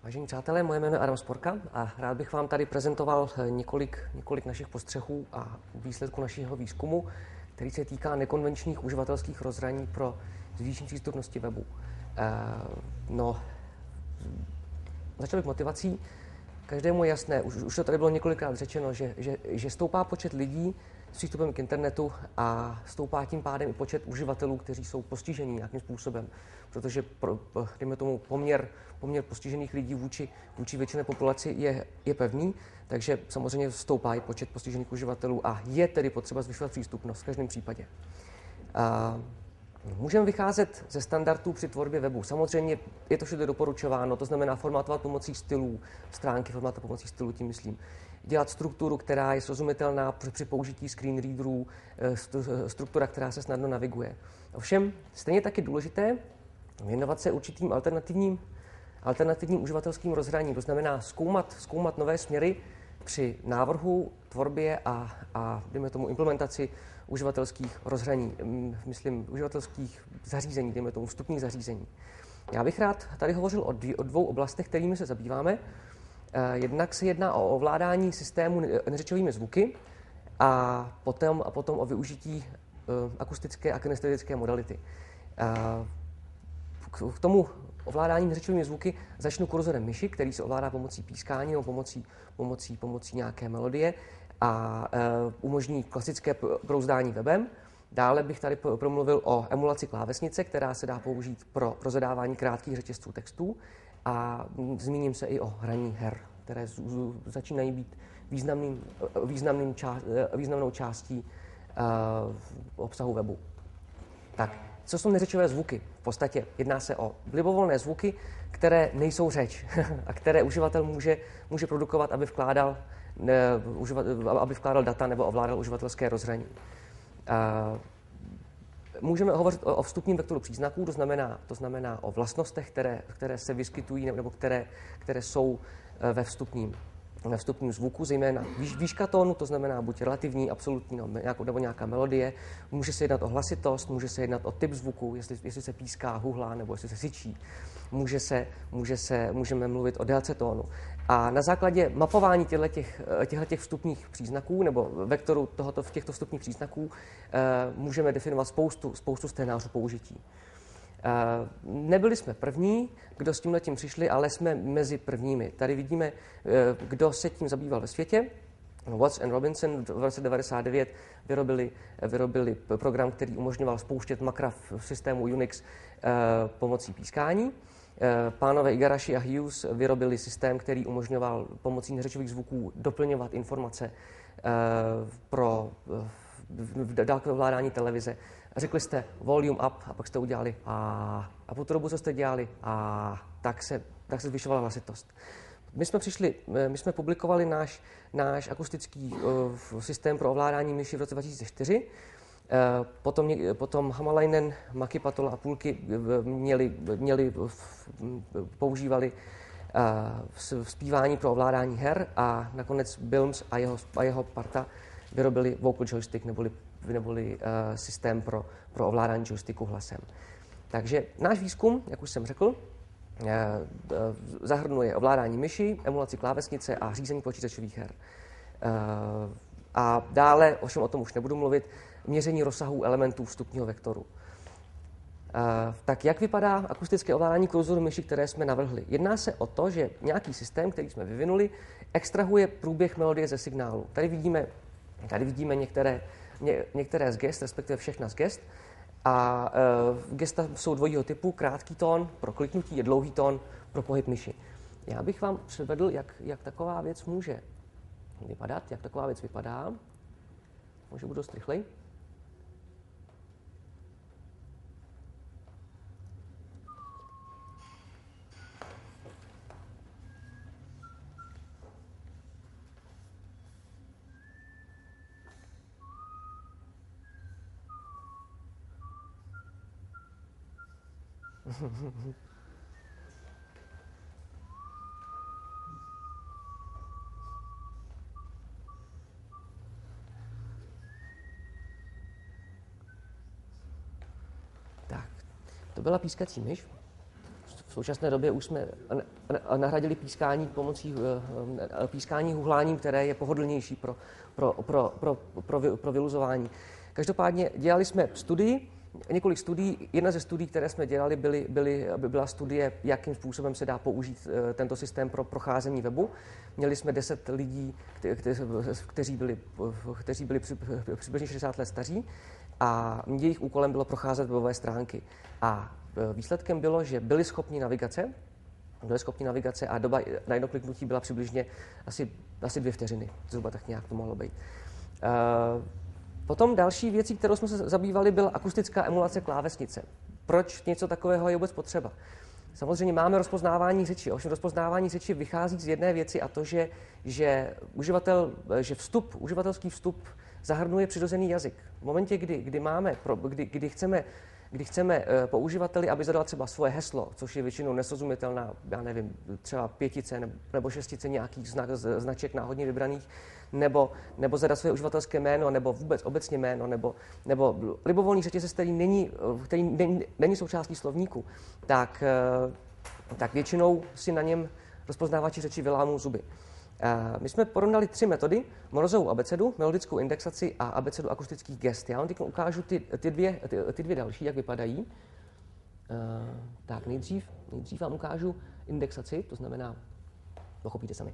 Vážení přátelé, moje jméno je Adam Sporka a rád bych vám tady prezentoval několik našich postřehů a výsledků našeho výzkumu, který se týká nekonvenčních uživatelských rozhraní pro zvýšení přístupnosti webu. Začal bych motivací. Každému je jasné, už to tady bylo několikrát řečeno, že stoupá počet lidí s přístupem k internetu a stoupá tím pádem i počet uživatelů, kteří jsou postižení nějakým způsobem. Protože, dejme tomu, poměr postižených lidí vůči většině populaci je pevný, takže samozřejmě stoupá i počet postižených uživatelů a je tedy potřeba zvyšovat přístupnost v každém případě. Můžeme vycházet ze standardů při tvorbě webu. Samozřejmě je to všude doporučováno, to znamená formátovat pomocí stylů, stránky formátovat pomocí stylů, tím myslím. Dělat strukturu, která je srozumitelná při použití screen readerů, struktura, která se snadno naviguje. Ovšem, stejně tak je důležité věnovat se určitým alternativním uživatelským rozhraním, to znamená zkoumat nové směry při návrhu, tvorbě a dejme tomu implementaci uživatelských rozhraní, myslím uživatelských zařízení, dejme tomu vstupních zařízení. Já bych rád tady hovořil o dvou oblastech, kterými se zabýváme. Jednak se jedná o ovládání systému neřečovými zvuky a potom o využití akustické a kinestetické modality. K tomu ovládání neřečovými zvuky začnu kurzorem myši, který se ovládá pomocí pískání nebo pomocí nějaké melodie a umožní klasické brouzdání webem. Dále bych tady promluvil o emulaci klávesnice, která se dá použít pro zadávání krátkých řetězců textů a zmíním se i o hraní her, které začínají být významnou částí obsahu webu. Tak, co jsou neřečové zvuky? V podstatě jedná se o libovolné zvuky, které nejsou řeč a které uživatel může produkovat, aby vkládal data nebo ovládal uživatelské rozhraní. Můžeme hovořit o vstupním vektoru příznaků, to znamená o vlastnostech, které se vyskytují nebo které jsou ve vstupním zvuku, zejména výška tónu, to znamená buď relativní, absolutní nebo nějaká melodie. Může se jednat o hlasitost, může se jednat o typ zvuku, jestli se píská, huhlá nebo jestli se syčí. Můžeme mluvit o délce tónu. A na základě mapování těchto vstupních příznaků nebo vektoru těchto vstupních příznaků můžeme definovat spoustu scénářů použití. Nebyli jsme první, kdo s tímhletím přišli, ale jsme mezi prvními. Tady vidíme, kdo se tím zabýval ve světě. Watts and Robinson v roce 1999 vyrobili program, který umožňoval spouštět makra v systému Unix pomocí pískání. Pánové Igarashi a Hughes vyrobili systém, který umožňoval pomocí neřečových zvuků doplňovat informace pro dálkové ovládání televize. Řekli jste volume up a pak jste udělali a po tu dobu, co jste dělali tak se zvyšovala hlasitost. My jsme publikovali náš akustický systém pro ovládání myši v roce 2004. Potom Hamalainen, Maki, Patola a Pulky používali zpívání pro ovládání her a nakonec Bilms a jeho parta vyrobili vocal joystick neboli systém pro ovládání joysticku hlasem. Takže náš výzkum, jak už jsem řekl, zahrnuje ovládání myši, emulaci klávesnice a řízení počítačových her. A dále, ovšem o tom už nebudu mluvit, měření rozsahu elementů vstupního vektoru. Tak jak vypadá akustické ovládání kurzoru myši, které jsme navrhli? Jedná se o to, že nějaký systém, který jsme vyvinuli, extrahuje průběh melodie ze signálu. Tady vidíme některé z gest, respektive všechna z gest. A gesta jsou dvojího typu, krátký tón pro kliknutí a dlouhý tón pro pohyb myši. Já bych vám předvedl, jak taková věc může vypadat, jak taková věc vypadá. Může být dost rychlej. Tak, to byla pískací myš V současné době už jsme nahradili pískání pomocí pískání huhláním, které je pohodlnější pro vyluzování. Každopádně dělali jsme několik studií. Jedna ze studií, které jsme dělali, byla studie, jakým způsobem se dá použít tento systém pro procházení webu. Měli jsme 10 lidí, kteří byli přibližně 60 let staří, a jejich úkolem bylo procházet webové stránky. A výsledkem bylo, že byli schopni navigace a doba na jedno kliknutí byla přibližně asi 2 vteřiny. Zhruba tak nějak to mohlo být. Potom další věcí, kterou jsme se zabývali, byla akustická emulace klávesnice. Proč něco takového je vůbec potřeba? Samozřejmě máme rozpoznávání řeči, ovšem rozpoznávání řeči vychází z jedné věci, a to, že uživatelský vstup zahrnuje přirozený jazyk. V momentě, kdy chceme po uživateli, aby zadal třeba svoje heslo, což je většinou nesrozumitelná, já nevím, třeba 5 nebo 6 nějakých značek náhodně vybraných, nebo zadat své uživatelské jméno, nebo vůbec obecně jméno, nebo libovolný řetězec, který není součástí slovníku, tak většinou si na něm rozpoznávači řeči vylámou zuby. My jsme porovnali 3 metody: Morseovu abecedu, melodickou indexaci a abecedu akustických gest. Já vám teď ukážu ty dvě další, jak vypadají. Tak nejdřív vám ukážu indexaci, to znamená, pochopíte sami.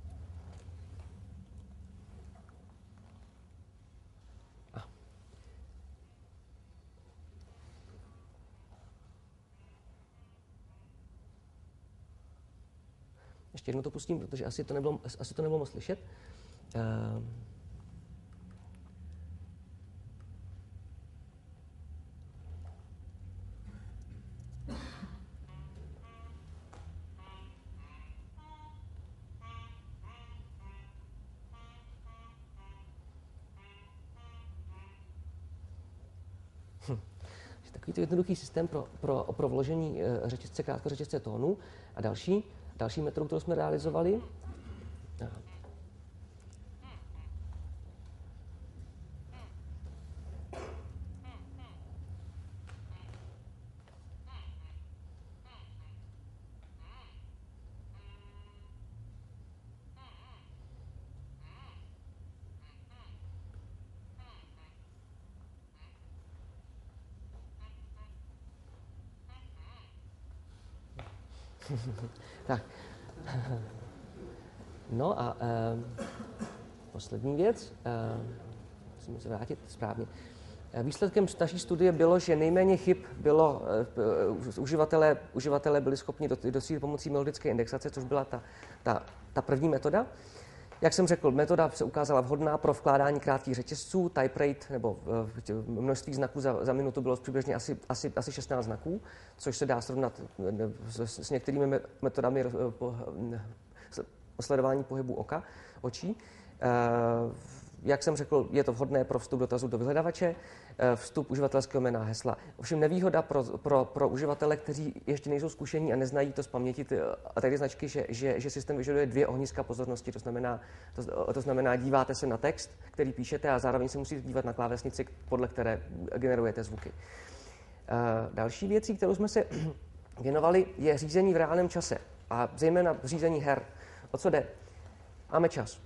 Ještě jednou to pustím, protože asi to nebylo moc slyšet. Takovýto jednoduchý systém pro vložení krátkořetězce tónu. A další metodu, kterou jsme realizovali, tak. No a poslední věc, musím se vrátit správně. Výsledkem naší studie bylo, že nejméně chyb bylo, uživatelé byli schopni docílit pomocí melodické indexace, což byla ta první metoda. Jak jsem řekl, metoda se ukázala vhodná pro vkládání krátkých řetězců. Type rate, nebo množství znaků za minutu, bylo přibližně asi 16 znaků, což se dá srovnat s některými metodami sledování pohybu očí. Jak jsem řekl, je to vhodné pro vstup dotazu do vyhledávače, vstup uživatelského jména a hesla. Ovšem nevýhoda pro uživatele, kteří ještě nejsou zkušení a neznají to z paměti a tady značky, že systém vyžaduje 2 ohniska pozornosti. To znamená, díváte se na text, který píšete, a zároveň se musíte dívat na klávesnici, podle které generujete zvuky. Další věcí, kterou jsme se věnovali, je řízení v reálném čase a zejména řízení her. O co jde? Máme čas.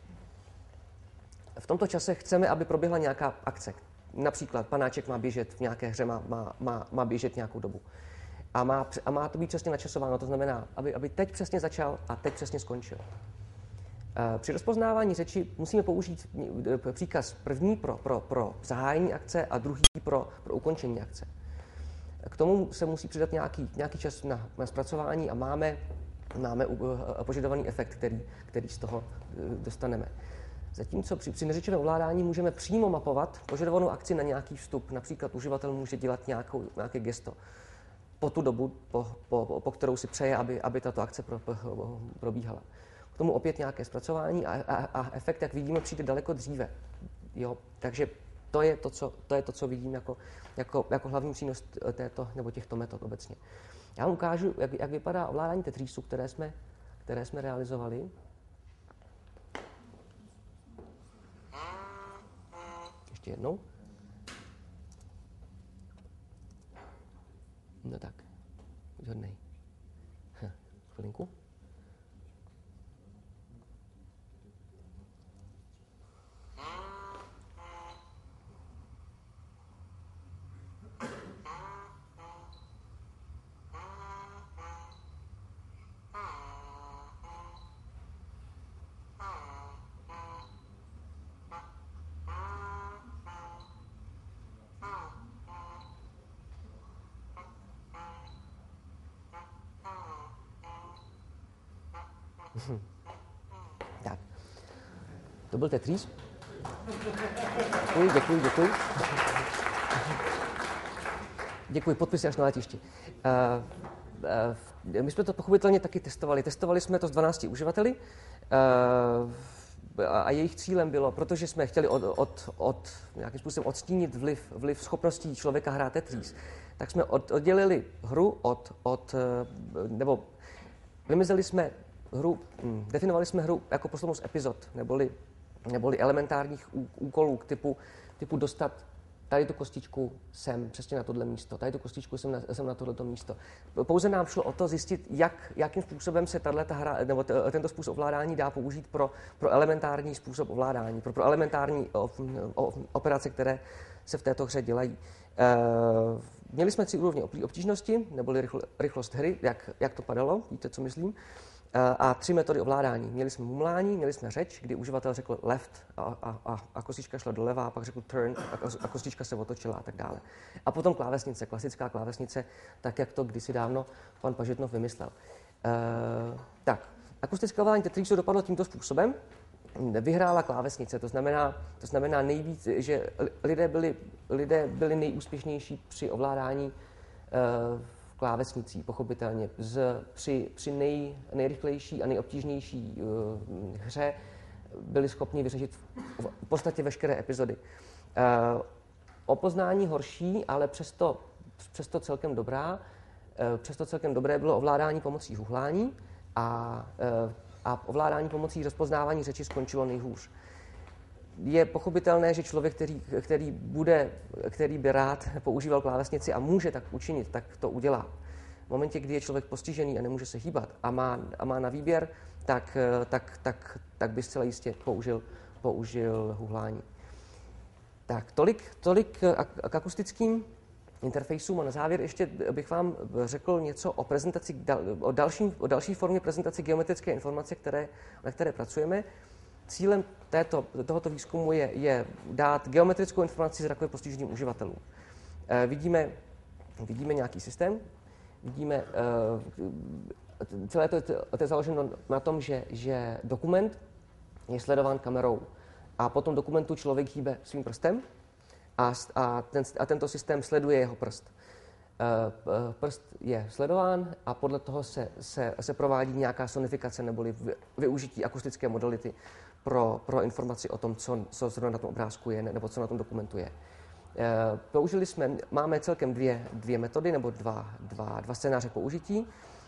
V tomto čase chceme, aby proběhla nějaká akce. Například panáček má běžet v nějaké hře, má běžet nějakou dobu. A má to být přesně načasováno, to znamená, aby teď přesně začal a teď přesně skončil. Při rozpoznávání řeči musíme použít příkaz první pro zahájení akce a druhý pro ukončení akce. K tomu se musí přidat nějaký čas na zpracování a máme požadovaný efekt, který z toho dostaneme. Zatímco při neřečovém ovládání můžeme přímo mapovat požadovanou akci na nějaký vstup. Například uživatel může dělat nějaké gesto po tu dobu, po kterou si přeje, aby tato akce probíhala. K tomu opět nějaké zpracování a efekt, jak vidíme, přijde daleko dříve. Jo? Takže to je to, co vidím jako hlavní přínos těchto metod obecně. Já vám ukážu, jak vypadá ovládání Tetrisu, které jsme realizovali. Ještě jednou. No tak, buď hodnej. Chvilinku. Tak. To byl Tetris. Děkuji. Děkuji, podpisy až na letišti. My jsme to pochopitelně taky testovali. Testovali jsme to s 12 uživateli a jejich cílem bylo, protože jsme chtěli nějakým způsobem odstínit vliv schopností člověka hrát Tetris, tak jsme oddělili hru nebo vymezili jsme hru, definovali jsme hru jako posloupnost epizod, neboli elementárních úkolů typu dostat tady tu kostičku sem, přesně na tohle místo, tady tu kostičku jsem na tohleto místo. Pouze nám šlo o to zjistit, jakým způsobem se tato hra, nebo tento způsob ovládání dá použít pro elementární způsob ovládání, pro elementární operace, které se v této hře dělají. Měli jsme 3 úrovně obtížnosti, neboli rychlost hry, jak to padalo, víte, co myslím, a 3 metody ovládání. Měli jsme mumlání, měli jsme řeč, kdy uživatel řekl left a kostička šla doleva, a pak řekl turn a kostička se otočila a tak dále. A potom klávesnice, klasická klávesnice, tak jak to kdysi dávno pan Pažitnov vymyslel. Tak, akustické ovládání Tetrisu dopadlo tímto způsobem. Vyhrála klávesnice, to znamená nejvíc, že lidé byli nejúspěšnější při ovládání klávesnicí, pochopitelně. Při nejrychlejší a nejobtížnější hře byli schopni vyřešit v podstatě veškeré epizody. O poznání horší, ale přesto celkem dobré bylo ovládání pomocí huhlání a ovládání pomocí rozpoznávání řeči skončilo nejhůř. Je pochopitelné, že člověk, který by rád používal klávesnici a může tak učinit, tak to udělá. V momentě, kdy je člověk postižený a nemůže se hýbat a má na výběr, tak by zcela jistě použil huhlání. Tak, tolik k akustickým interfejsům a na závěr ještě bych vám řekl něco o další formě prezentace geometrické informace, na které pracujeme. Cílem tohoto výzkumu je dát geometrickou informaci zrakově postiženým uživatelům. Vidíme nějaký systém, celé to je založeno na tom, že dokument je sledován kamerou a po tom dokumentu člověk hýbe svým prstem a tento systém sleduje jeho prst. Prst je sledován a podle toho se provádí nějaká sonifikace neboli využití akustické modality pro informaci o tom, co zrovna na tom obrázku je nebo co na tom dokumentu je. Máme celkem dvě metody nebo dva scénáře použití.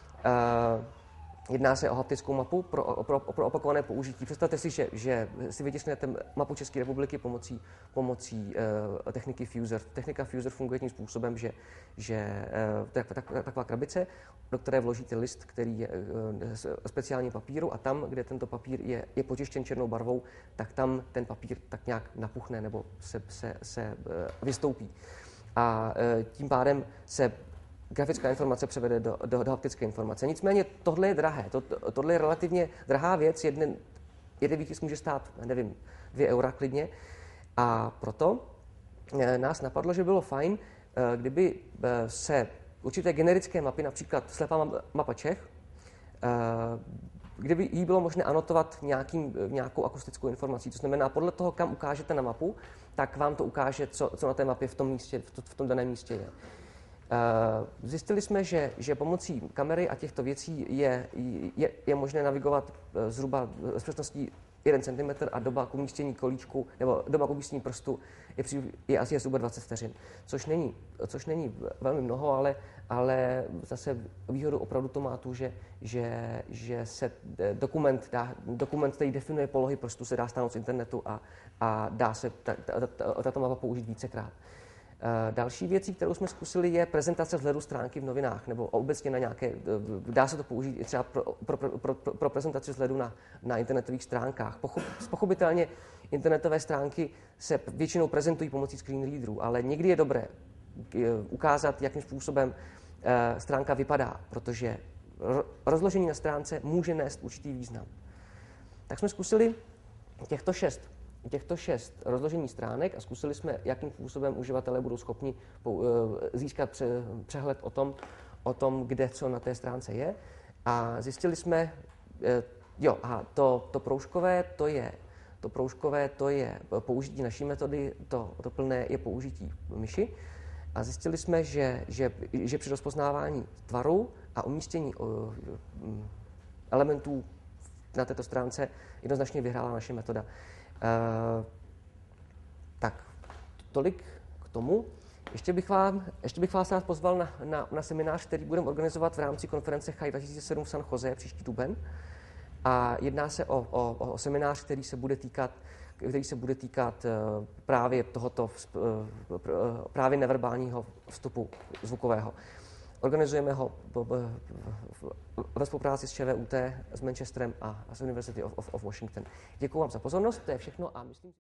Jedná se o haptickou mapu pro opakované použití. Představte si, že si vytisknete mapu České republiky pomocí techniky Fuser. Technika Fuser funguje tím způsobem, že to je taková krabice, do které vložíte list, který je speciální papíru a tam, kde tento papír je potištěn černou barvou, tak tam ten papír tak nějak napuchne nebo se vystoupí. A tím pádem se grafická informace převede do haptické informace. Nicméně tohle je drahé. Tohle je relativně drahá věc. Jeden výtisk může stát, nevím, 2 eura klidně. A proto nás napadlo, že bylo fajn, kdyby se určité generické mapy, například slepá mapa Čech, kdyby jí bylo možné anotovat nějakou akustickou informací. To znamená, podle toho, kam ukážete na mapu, tak vám to ukáže, co na té mapě v tom daném místě je. Zjistili jsme, že pomocí kamery a těchto věcí je možné navigovat zhruba s přesností 1 cm a doba k umístění kolíčku nebo doba k umístění prstu je asi zhruba 20 vteřin, což není velmi mnoho, ale zase výhodu opravdu to má tu, že se dokument, který definuje polohy prstu, se dá stáhnout z internetu a dá se tato mapa použít vícekrát. Další věcí, kterou jsme zkusili, je prezentace vzhledu stránky v novinách, nebo obecně na nějaké, dá se to použít i třeba pro prezentaci vzhledu na internetových stránkách. Pochopitelně internetové stránky se většinou prezentují pomocí screen readerů, ale někdy je dobré ukázat, jakým způsobem stránka vypadá, protože rozložení na stránce může nést určitý význam. Tak jsme zkusili těchto šest rozložení stránek a zkusili jsme, jakým způsobem uživatelé budou schopni získat přehled o tom, kde co na té stránce je. A zjistili jsme, to proužkové, to je použití naší metody, to plné je použití myši. A zjistili jsme, že při rozpoznávání tvaru a umístění elementů na této stránce jednoznačně vyhrála naše metoda. Tak, tolik k tomu. Ještě bych vás rád pozval na seminář, který budeme organizovat v rámci konference CHAI 2007 v San Jose příští duben. A jedná se o seminář, který se bude týkat právě tohoto, právě neverbálního vstupu zvukového. Organizujeme ho ve spolupráci s ČVUT, s Manchesterem a s University of Washington. Děkuji vám za pozornost, to je všechno a myslím...